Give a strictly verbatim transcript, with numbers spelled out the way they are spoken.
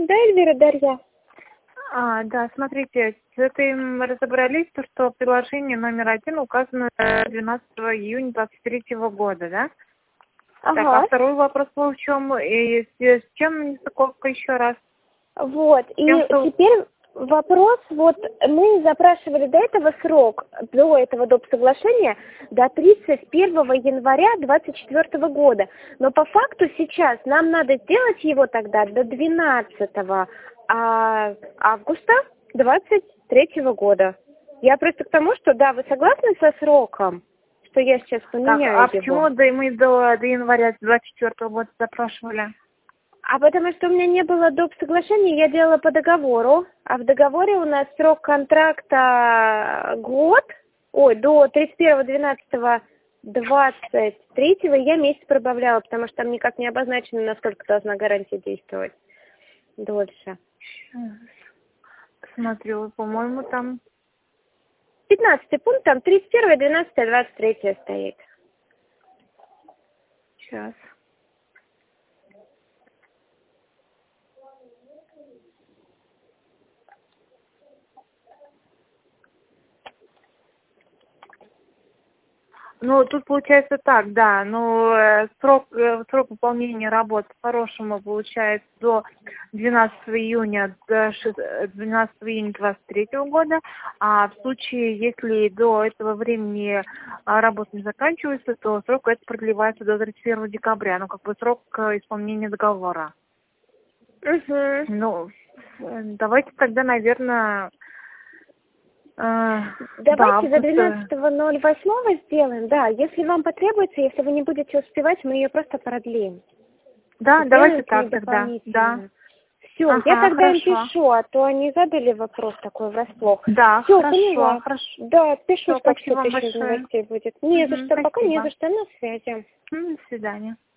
Да, Эльвира, Дарья. А, да, смотрите, с этим разобрались, то, что приложение номер один указано двенадцатого июня двадцать третьего года, да? Ага. Так, а второй вопрос был в чем? И с, с чем нестыковка еще раз? Вот, и Тем, что... теперь вопрос, вот мы запрашивали до этого срок, до этого доп. Соглашения, до тридцать первого января двадцать четвёртого года. Но по факту сейчас нам надо сделать его тогда до двенадцатого августа двадцать третьего года. Я просто к тому, что да, вы согласны со сроком, что я сейчас поменяю так, а его? почему до, мы до, до января двадцать четвёртого года запрашивали? А потому что у меня не было доп. Соглашения, я делала по договору, а в договоре у нас срок контракта год, ой, до тридцать первого двенадцатого двадцать третьего я месяц прибавляла, потому что там никак не обозначено, насколько должна гарантия действовать дольше. Смотрю, по-моему, там... пятнадцатый пункт, там тридцать первое двенадцатое двадцать третье стоит. Сейчас. Ну, тут получается так, да, ну, э, срок, э, срок выполнения работ по-хорошему получается до двенадцатого июня, до двенадцатого июня двадцать третьего года, а в случае, если до этого времени а, работа не заканчивается, то срок это продлевается до тридцать первого декабря, ну, как бы срок э, исполнения договора. Угу. Ну, э, давайте тогда, наверное... Давайте да, до двенадцатого ноль восьмого сделаем, да, если вам потребуется, если вы не будете успевать, мы ее просто продлим. Да, Сделаем давайте к ней так тогда, да. Все, Ага, я тогда им хорошо. пишу, а то они задали вопрос такой врасплох. Да, Все, хорошо, поняла. хорошо. Да, пишу, Всё, что спасибо вам что-то еще из большое. новостей будет. Не за Угу, что, пока не спасибо. за что, на связи. М, До свидания.